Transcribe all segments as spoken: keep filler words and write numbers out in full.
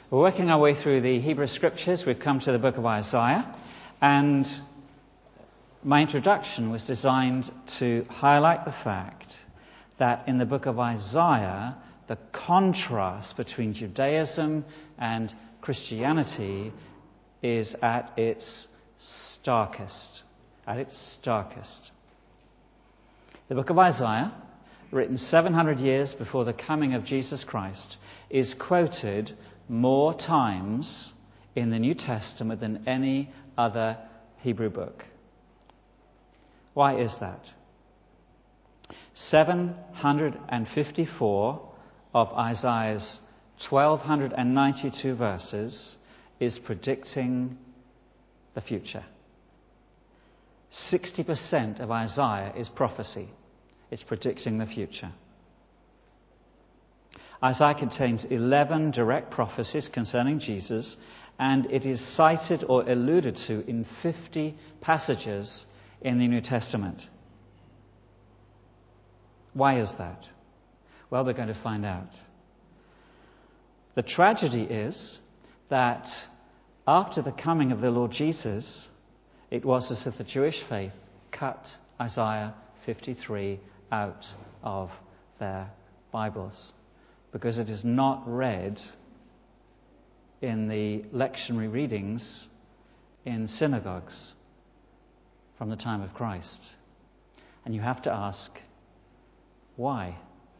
We're working our way through the Hebrew Scriptures. We've come to the book of Isaiah, and my introduction was designed to highlight the fact that in the book of Isaiah, the contrast between Judaism and Christianity is at its starkest. At its starkest. The book of Isaiah, written seven hundred years before the coming of Jesus Christ, is quoted more times in the New Testament than any other Hebrew book. Why is that? seven hundred fifty-four of Isaiah's one thousand two hundred ninety-two verses is predicting the future. sixty percent of Isaiah is prophecy. It's predicting the future. Isaiah contains eleven direct prophecies concerning Jesus, and it is cited or alluded to in fifty passages in the New Testament. Why is that? Well, we're going to find out. The tragedy is that after the coming of the Lord Jesus, it was as if the Jewish faith cut Isaiah fifty-three out of their Bibles, because it is not read in the lectionary readings in synagogues from the time of Christ. And you have to ask, why?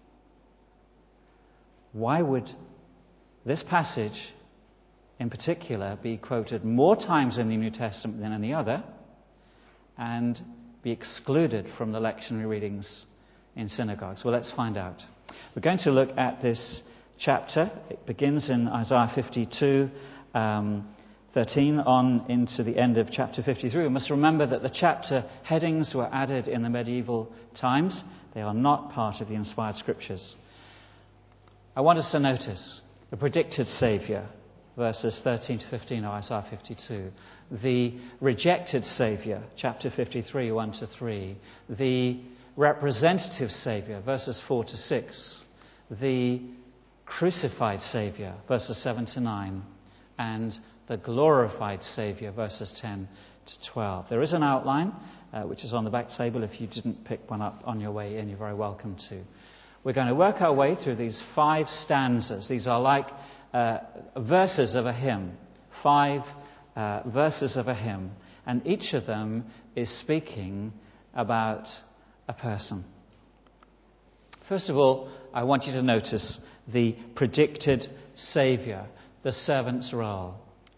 Why would this passage in particular be quoted more times in the New Testament than any other and be excluded from the lectionary readings in synagogues? Well, let's find out. We're going to look at this chapter. It begins in Isaiah fifty-two, um, thirteen on into the end of chapter fifty-three. We must remember that the chapter headings were added in the medieval times. They are not part of the inspired scriptures. I want us to notice the predicted Saviour, verses thirteen to fifteen of Isaiah fifty-two. The rejected Saviour, chapter fifty-three, one to three. The representative Saviour, verses four to six. The crucified Saviour, verses seven to nine. And the glorified Saviour, verses ten to twelve. There is an outline, uh, which is on the back table. If you didn't pick one up on your way in, you're very welcome to. We're going to work our way through these five stanzas. These are like uh, verses of a hymn. Five uh, verses of a hymn. And each of them is speaking about a person. First of all, I want you to notice the predicted Saviour, the servant's role.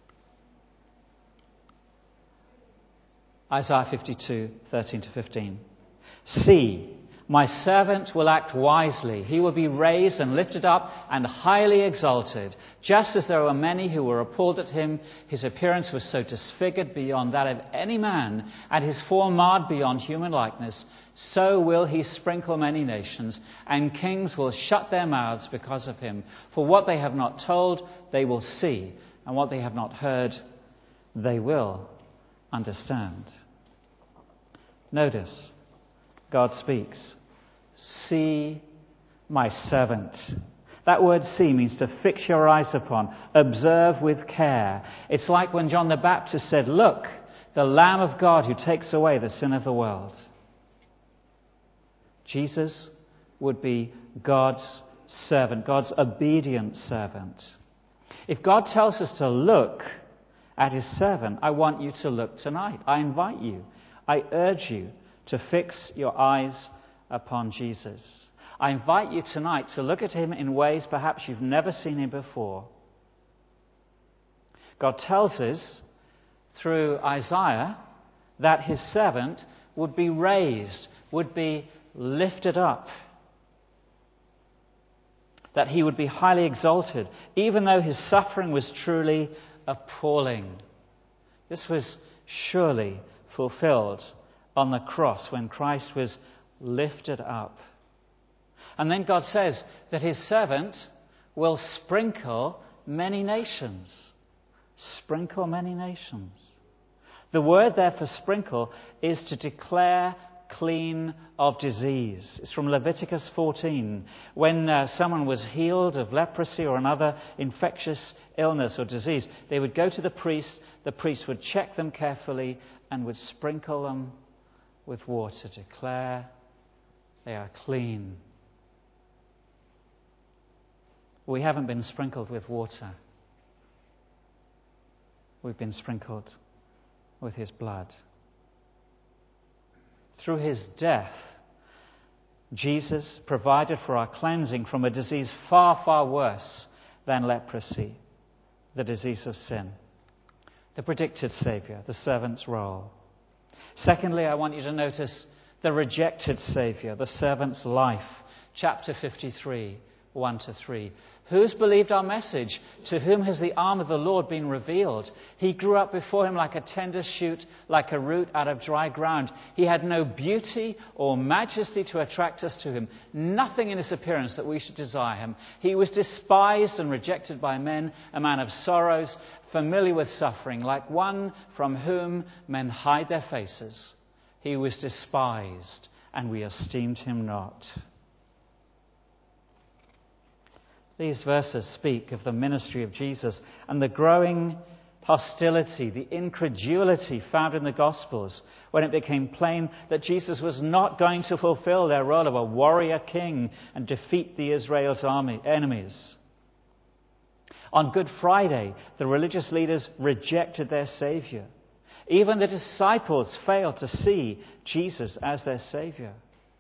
Isaiah fifty-two, thirteen to fifteen. See, my servant will act wisely. He will be raised and lifted up and highly exalted. Just as there were many who were appalled at him, his appearance was so disfigured beyond that of any man, and his form marred beyond human likeness. So will he sprinkle many nations, and kings will shut their mouths because of him. For what they have not told, they will see, and what they have not heard, they will understand. Notice, God speaks. See my servant. That word see means to fix your eyes upon, observe with care. It's like when John the Baptist said, look, the Lamb of God who takes away the sin of the world. Jesus would be God's servant, God's obedient servant. If God tells us to look at his servant, I want you to look tonight. I invite you, I urge you to fix your eyes upon Jesus. I invite you tonight to look at him in ways perhaps you've never seen him before. God tells us through Isaiah that his servant would be raised, would be lifted up, that he would be highly exalted, even though his suffering was truly appalling. This was surely fulfilled on the cross when Christ was lifted up. And then God says that his servant will sprinkle many nations. Sprinkle many nations. The word there for sprinkle is to declare clean of disease. It's from Leviticus fourteen. When uh, someone was healed of leprosy or another infectious illness or disease, they would go to the priest. The priest would check them carefully and would sprinkle them with water, declare they are clean. We haven't been sprinkled with water. We've been sprinkled with his blood. Through his death, Jesus provided for our cleansing from a disease far, far worse than leprosy, the disease of sin. The predicted Saviour, the servant's role. Secondly, I want you to notice the rejected Saviour, the servant's life. Chapter fifty-three, one to three. Who's believed our message? To whom has the arm of the Lord been revealed? He grew up before him like a tender shoot, like a root out of dry ground. He had no beauty or majesty to attract us to him, nothing in his appearance that we should desire him. He was despised and rejected by men, a man of sorrows, familiar with suffering, like one from whom men hide their faces. He was despised, and we esteemed him not. These verses speak of the ministry of Jesus and the growing hostility, the incredulity found in the Gospels when it became plain that Jesus was not going to fulfill their role of a warrior king and defeat the Israel's army enemies. On Good Friday, the religious leaders rejected their Savior. Even the disciples failed to see Jesus as their Savior.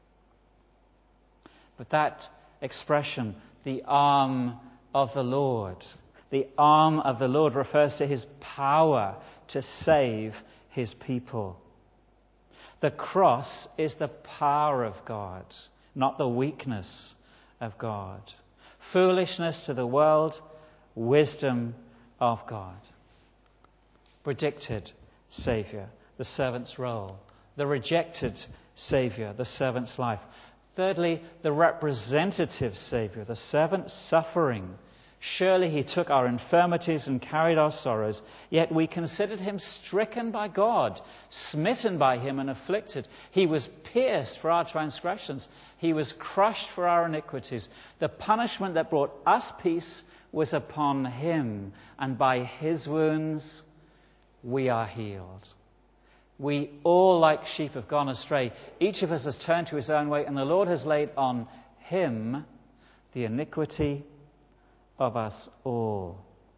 But that expression, the arm of the Lord. The arm of the Lord refers to his power to save his people. The cross is the power of God, not the weakness of God. Foolishness to the world, wisdom of God. Predicted Saviour, the servant's role. The rejected Saviour, the servant's life. Thirdly, the representative Saviour, the servant suffering. Surely he took our infirmities and carried our sorrows, yet we considered him stricken by God, smitten by him and afflicted. He was pierced for our transgressions. He was crushed for our iniquities. The punishment that brought us peace was upon him, and by his wounds we are healed. We all, like sheep, have gone astray. Each of us has turned to his own way, and the Lord has laid on him the iniquity of us all.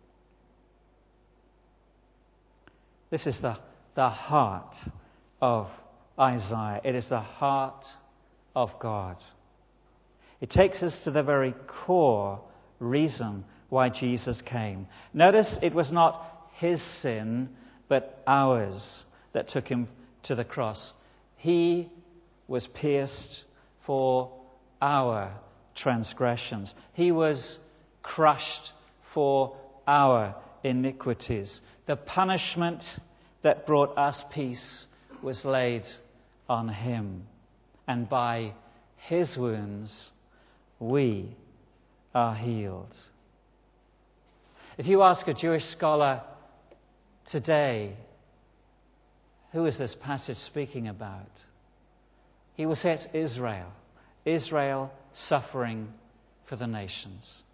This is the, the heart of Isaiah. It is the heart of God. It takes us to the very core reason why Jesus came. Notice it was not his sin, but ours that took him to the cross. He was pierced for our transgressions. He was crushed for our iniquities. The punishment that brought us peace was laid on him. And by his wounds, we are healed. If you ask a Jewish scholar today, who is this passage speaking about? He will say it's Israel. Israel suffering for the nations.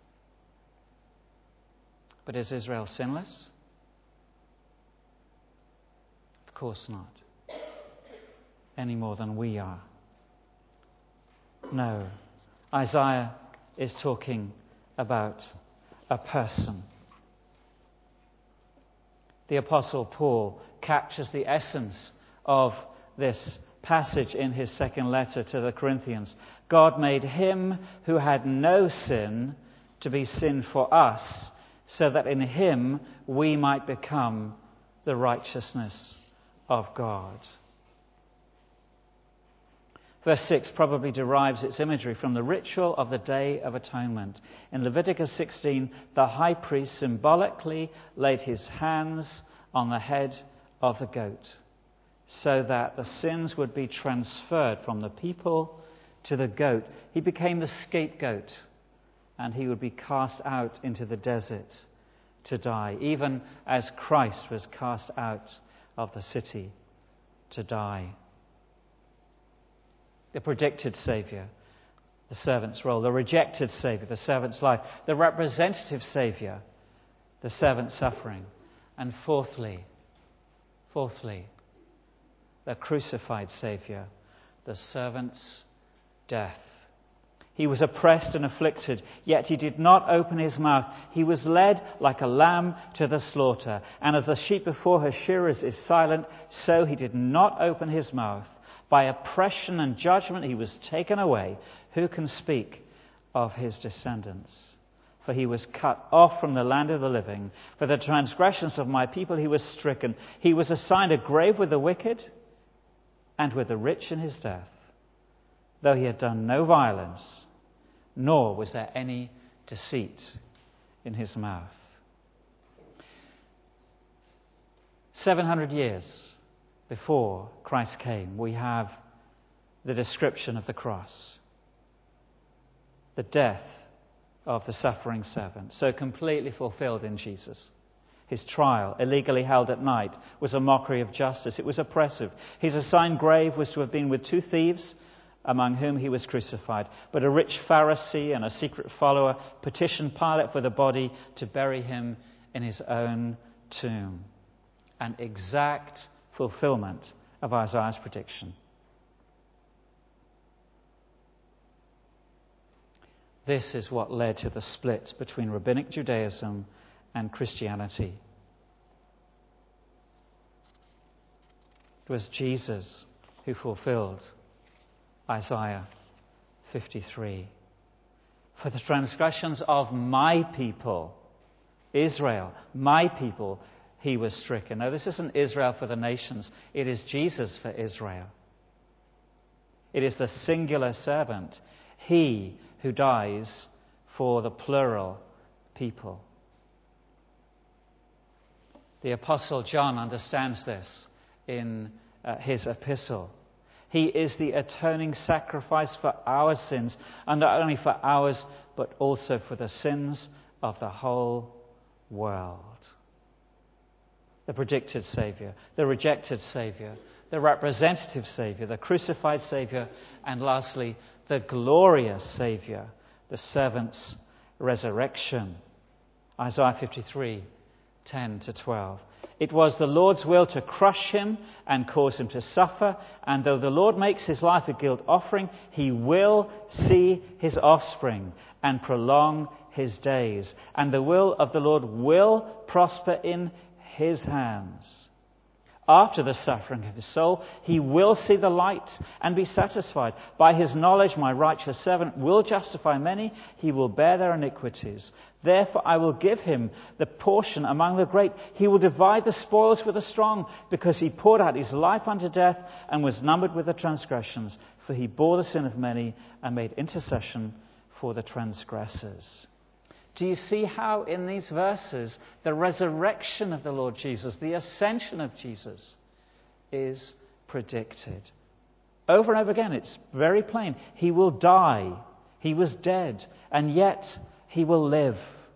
But is Israel sinless? Of course not. Any more than we are. No. Isaiah is talking about a person. The Apostle Paul captures the essence of this passage in his second letter to the Corinthians. God made him who had no sin to be sin for us, so that in him we might become the righteousness of God. Verse six probably derives its imagery from the ritual of the Day of Atonement. In Leviticus sixteen, the high priest symbolically laid his hands on the head of the goat, so that the sins would be transferred from the people to the goat. He became the scapegoat, and he would be cast out into the desert to die, even as Christ was cast out of the city to die. The predicted Saviour, the servant's role. The rejected Saviour, the servant's life. The representative Saviour, the servant's suffering. And fourthly, fourthly, the crucified Saviour, the servant's death. He was oppressed and afflicted, yet he did not open his mouth. He was led like a lamb to the slaughter. And as the sheep before her shearers is silent, so he did not open his mouth. By oppression and judgment he was taken away. Who can speak of his descendants? For he was cut off from the land of the living. For the transgressions of my people he was stricken. He was assigned a grave with the wicked and with the rich in his death, though he had done no violence, nor was there any deceit in his mouth. Seven hundred years before Christ came, we have the description of the cross, the death of the suffering servant, so completely fulfilled in Jesus. His trial, illegally held at night, was a mockery of justice. It was oppressive. His assigned grave was to have been with two thieves, among whom he was crucified. But a rich Pharisee and a secret follower petitioned Pilate for the body to bury him in his own tomb. An exact fulfillment of Isaiah's prediction. This is what led to the split between Rabbinic Judaism and Christianity. It was Jesus who fulfilled Isaiah fifty-three. For the transgressions of my people, Israel, my people, he was stricken. Now, this isn't Israel for the nations. It is Jesus for Israel. It is the singular servant, he who dies for the plural people. The Apostle John understands this in uh, his epistle. He is the atoning sacrifice for our sins, and not only for ours, but also for the sins of the whole world. The predicted Saviour, the rejected Saviour, the representative Saviour, the crucified Saviour, and lastly, the glorious Saviour, the servant's resurrection. Isaiah fifty-three, ten to twelve. It was the Lord's will to crush him and cause him to suffer, and though the Lord makes his life a guilt offering, he will see his offspring and prolong his days, and the will of the Lord will prosper in his hands. After the suffering of his soul, he will see the light and be satisfied. By his knowledge, my righteous servant will justify many. He will bear their iniquities. Therefore, I will give him the portion among the great. He will divide the spoils with the strong, because he poured out his life unto death and was numbered with the transgressions. For he bore the sin of many and made intercession for the transgressors. Do you see how in these verses the resurrection of the Lord Jesus, the ascension of Jesus, is predicted? Over and over again, it's very plain. He will die. He was dead, and yet he will live.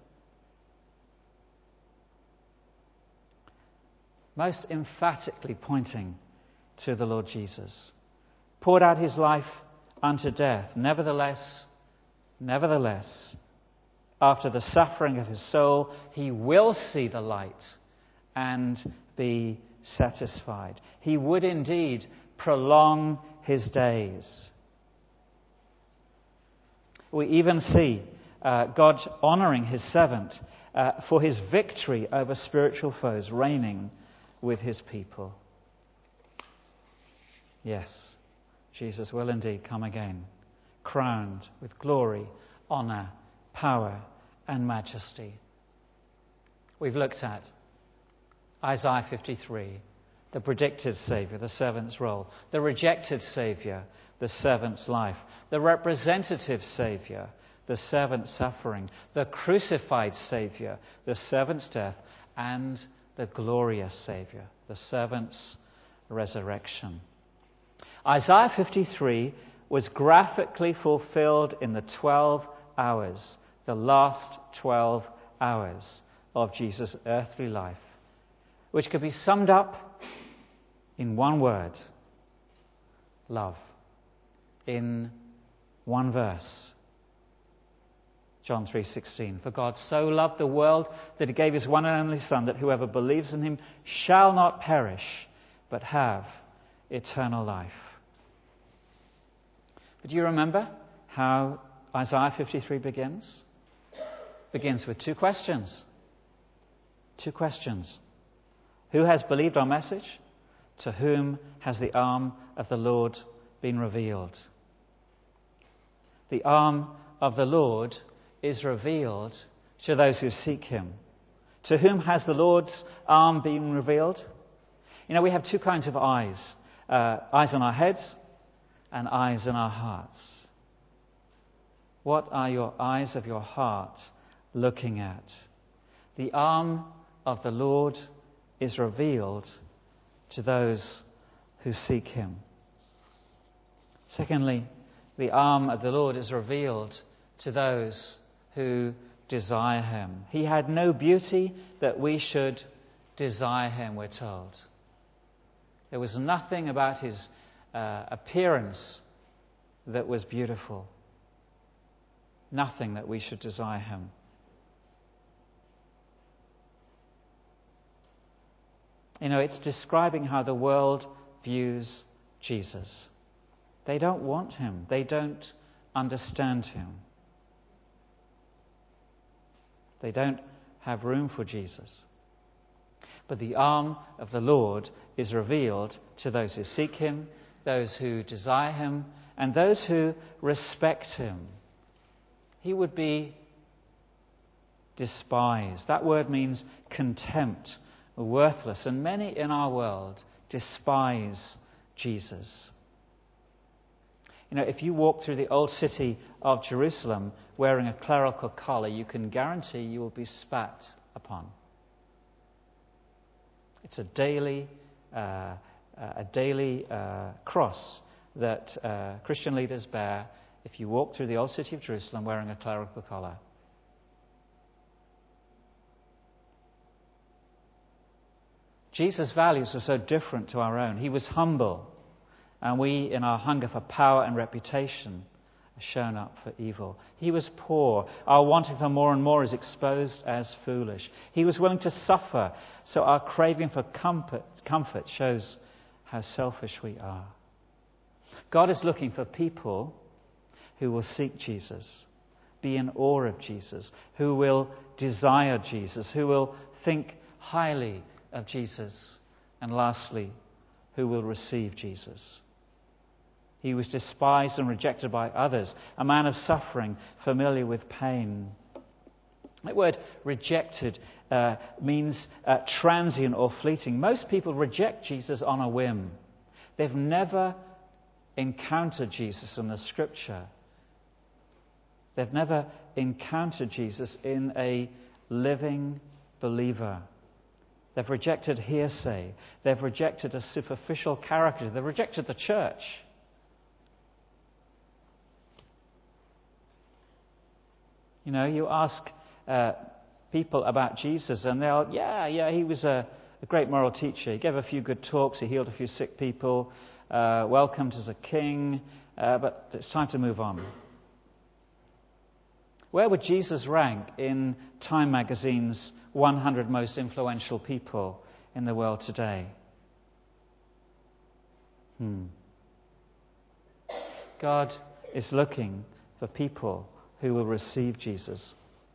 Most emphatically pointing to the Lord Jesus. Poured out his life unto death. Nevertheless, nevertheless, after the suffering of his soul, he will see the light and be satisfied. He would indeed prolong his days. We even see uh, God honouring his servant uh, for his victory over spiritual foes, reigning with his people. Yes, Jesus will indeed come again, crowned with glory, honour, power, and majesty. We've looked at Isaiah fifty-three, the predicted Saviour, the servant's role, the rejected Saviour, the servant's life, the representative Saviour, the servant's suffering, the crucified Saviour, the servant's death, and the glorious Saviour, the servant's resurrection. Isaiah fifty-three was graphically fulfilled in the twelve hours, the last twelve hours of Jesus' earthly life, which could be summed up in one word: love. in one verse. John three sixteen. For God so loved the world that he gave his one and only Son, that whoever believes in him shall not perish, but have eternal life. But do you remember how Isaiah fifty-three begins? Begins with two questions. Two questions. Who has believed our message? To whom has the arm of the Lord been revealed? The arm of the Lord is revealed to those who seek him. To whom has the Lord's arm been revealed? You know, we have two kinds of eyes. Uh, eyes on our heads and eyes in our hearts. What are your eyes of your heart looking at? The arm of the Lord is revealed to those who seek him. Secondly, the arm of the Lord is revealed to those who desire him. He had no beauty that we should desire him, we're told. There was nothing about his uh, appearance that was beautiful. Nothing that we should desire him. You know, it's describing how the world views Jesus. They don't want him. They don't understand him. They don't have room for Jesus. But the arm of the Lord is revealed to those who seek him, those who desire him, and those who respect him. He would be despised. That word means contempt, worthless. And many in our world despise Jesus. You know, if you walk through the old city of Jerusalem wearing a clerical collar, you can guarantee you will be spat upon. It's a daily, uh, a daily uh, cross that uh, Christian leaders bear if you walk through the old city of Jerusalem wearing a clerical collar. Jesus' values were so different to our own. He was humble, and we, in our hunger for power and reputation, are shown up for evil. He was poor. Our wanting for more and more is exposed as foolish. He was willing to suffer, so our craving for comfort, comfort shows how selfish we are. God is looking for people who will seek Jesus, be in awe of Jesus, who will desire Jesus, who will think highly of Jesus, and lastly, who will receive Jesus. He was despised and rejected by others, a man of suffering, familiar with pain. That word rejected uh, means uh, transient or fleeting. Most people reject Jesus on a whim. They've never encountered Jesus in the Scripture. They've never encountered Jesus in a living believer. They've rejected hearsay. They've rejected a superficial character. They've rejected the church. You know, you ask uh, people about Jesus and they'll, yeah, yeah, he was a, a great moral teacher. He gave a few good talks. He healed a few sick people. Uh, welcomed as a king. Uh, but it's time to move on. Where would Jesus rank in Time magazine's one hundred most influential people in the world today? Hmm. God is looking for people who will receive Jesus.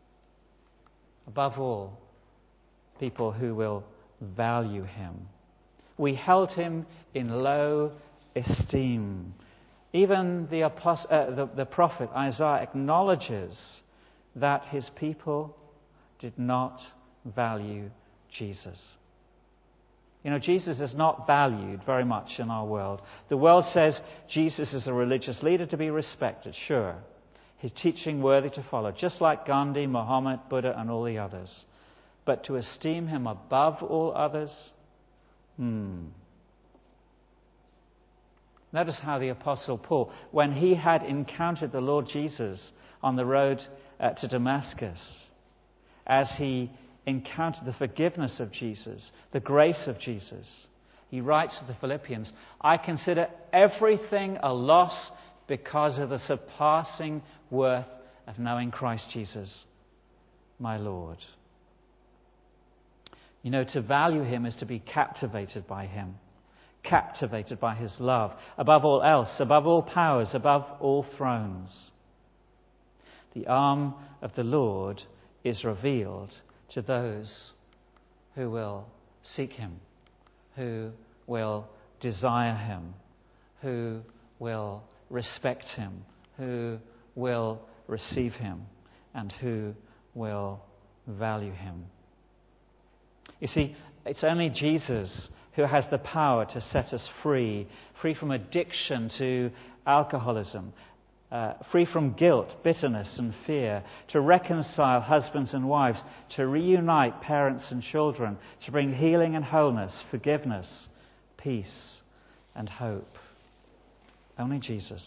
Above all, people who will value him. We held him in low esteem. Even the, apost- uh, the, the prophet Isaiah acknowledges that his people did not value Jesus. You know, Jesus is not valued very much in our world. The world says Jesus is a religious leader to be respected, sure. His teaching worthy to follow, just like Gandhi, Muhammad, Buddha, and all the others. But to esteem him above all others, hmm. Notice how the Apostle Paul, when he had encountered the Lord Jesus on the road uh, to Damascus, as he encountered the forgiveness of Jesus, the grace of Jesus, he writes to the Philippians, I consider everything a loss because of the surpassing worth of knowing Christ Jesus, my Lord. You know, to value him is to be captivated by him, captivated by his love, above all else, above all powers, above all thrones. The arm of the Lord is revealed to those who will seek him, who will desire him, who will respect him, who will receive him, and who will value him. You see, it's only Jesus who has the power to set us free, free from addiction to alcoholism, uh, free from guilt, bitterness and fear, to reconcile husbands and wives, to reunite parents and children, to bring healing and wholeness, forgiveness, peace and hope. Only Jesus.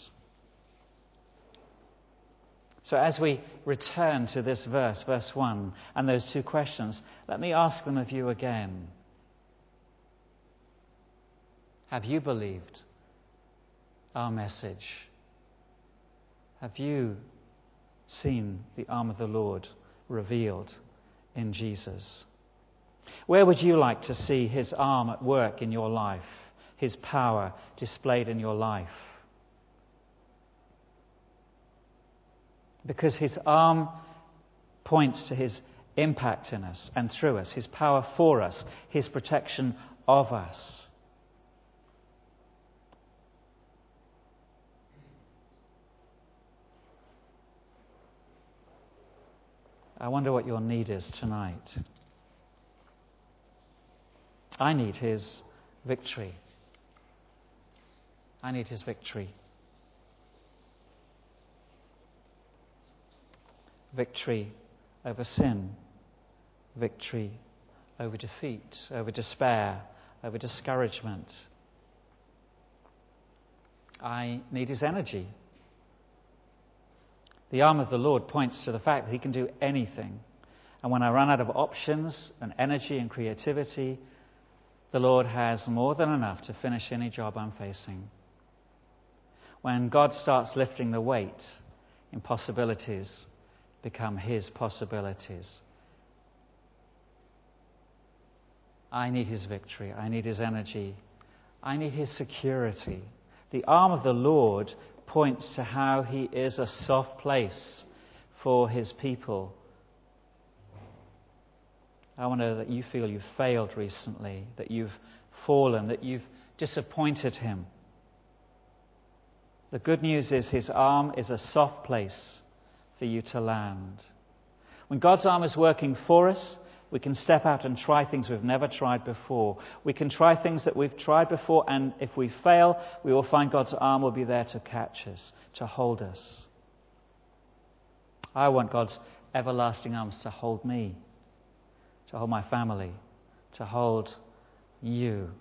So as we return to this verse, verse one, and those two questions, let me ask them of you again. Have you believed our message? Have you seen the arm of the Lord revealed in Jesus? Where would you like to see his arm at work in your life, his power displayed in your life? Because his arm points to his impact in us and through us, his power for us, his protection of us. I wonder what your need is tonight. I need his victory. I need his victory. Victory over sin, victory over defeat, over despair, over discouragement. I need his energy. The arm of the Lord points to the fact that he can do anything. And when I run out of options and energy and creativity, the Lord has more than enough to finish any job I'm facing. When God starts lifting the weight, impossibilities become his possibilities. I need his victory. I need his energy. I need his security. The arm of the Lord points to how he is a soft place for his people. I wonder that you feel you've failed recently, that you've fallen, that you've disappointed him. The good news is his arm is a soft place for you to land. When God's arm is working for us, we can step out and try things we've never tried before. We can try things that we've tried before, and if we fail, we will find God's arm will be there to catch us, to hold us. I want God's everlasting arms to hold me, to hold my family, to hold you.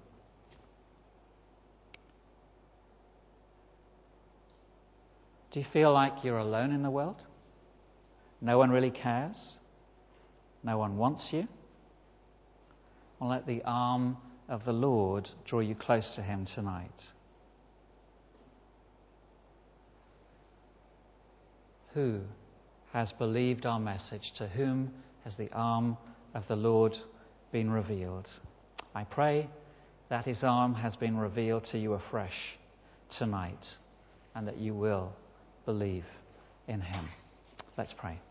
Do you feel like you're alone in the world? No one really cares? No one wants you? Well, let the arm of the Lord draw you close to him tonight. Who has believed our message? To whom has the arm of the Lord been revealed? I pray that his arm has been revealed to you afresh tonight, and that you will believe in him. Let's pray.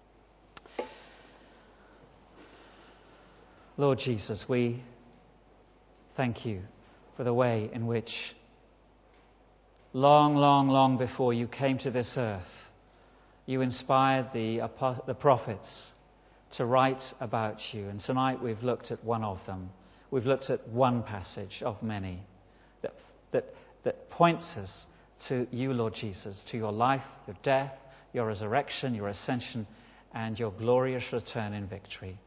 Lord Jesus, we thank you for the way in which long, long, long before you came to this earth, you inspired the, the prophets to write about you. And tonight we've looked at one of them. We've looked at one passage of many that, that, that points us to you, Lord Jesus, to your life, your death, your resurrection, your ascension, and your glorious return in victory.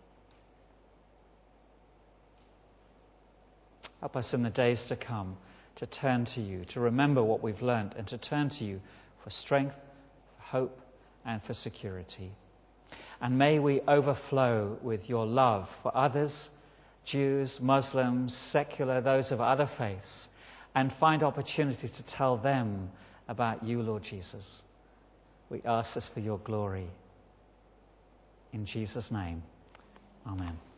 Help us in the days to come to turn to you, to remember what we've learned, and to turn to you for strength, for hope, and for security. And may we overflow with your love for others, Jews, Muslims, secular, those of other faiths, and find opportunity to tell them about you, Lord Jesus. We ask this for your glory. In Jesus' name, amen.